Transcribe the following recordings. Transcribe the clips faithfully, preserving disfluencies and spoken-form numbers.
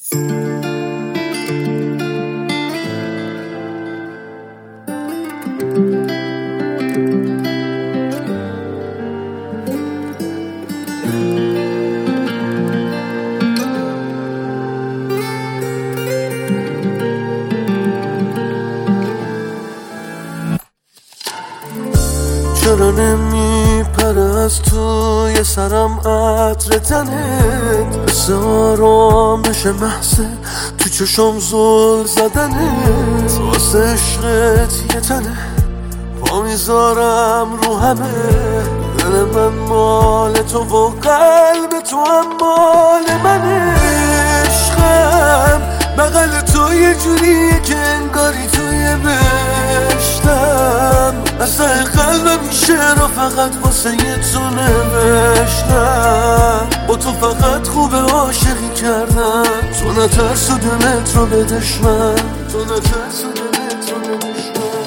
چرا نمیپره از توی سرم عطر تنت، حس آرامش محض تو چشم زل زدنت، واسه عشقت یه تنه پا میذارم رو همه، دل من مال تو و قلب تو هم مال منه. عشقم بغل تو یه جوریه که انگاری توی بهشتم، اصلا قلبم این شعر فقط واسه یه تو نوشتم، با تو فقط خوب عاشقی کردم، تو نترس و دلت رو به دشمن، تو نترس و دلت رو به دشمن.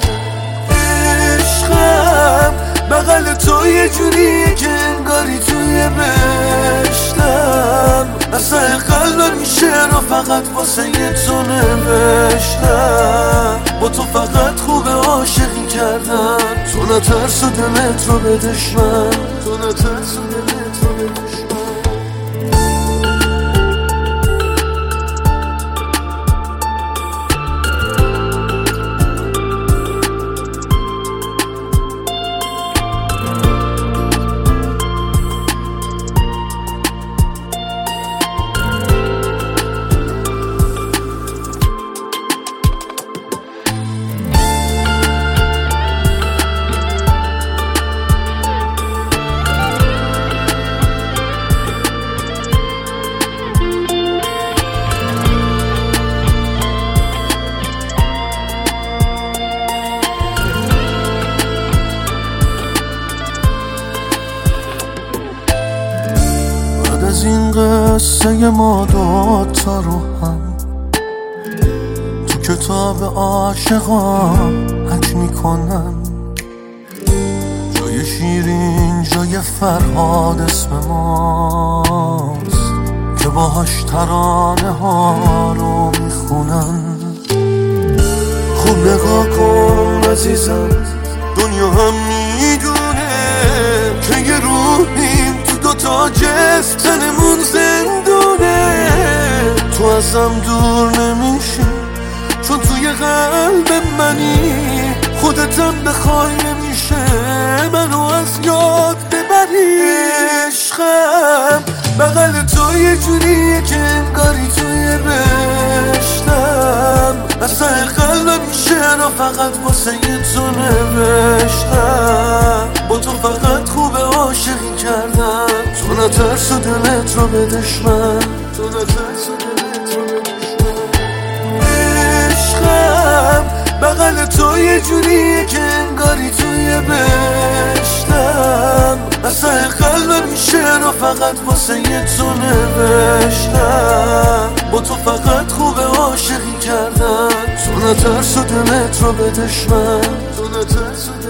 عشقم بغل تو یه جوریه که انگاری توی بهشتم، اصلا قلبم این شعر فقط واسه یه تو نوشتم، با تو فقط خوب عاشقی کردم، تو نترس و دلت رو به دشمن، تو نترس و دلت رو به دشمن. از این قصه ما دوتا رو هم تو کتاب عاشقان حک میکنن، جای شیرین جای فرهاد اسم ماست که باهاش ترانه ها رو میخونن. خوب نگاه کن عزیزم، دنیا هم میدونه که یه روحیم تو دوتا جسم، تنمون زندونه، تو ازم دور نمیشی چون توی قلب منی، خودتم بخوای نمیشه منو از یاد ببری. عشقم بغل تو یه جوریه که انگاری توی بهشتم، اصلا قلبم این شعر فقط واسه یه تو نوشتم، با تو فقط خوب عاشقی کردم، تو نترس و دلت رو به دشمن، تو نترس و دلت رو به دشمن. عشقم بغل تو یه جوریه که انگاری توی بهشتم، اصلا قلبم این شعر فقط واسه یه تو نوشتم، با تو فقط خوب عاشقی کردم، تو نترس و دلت رو به دشمن، تو نترس و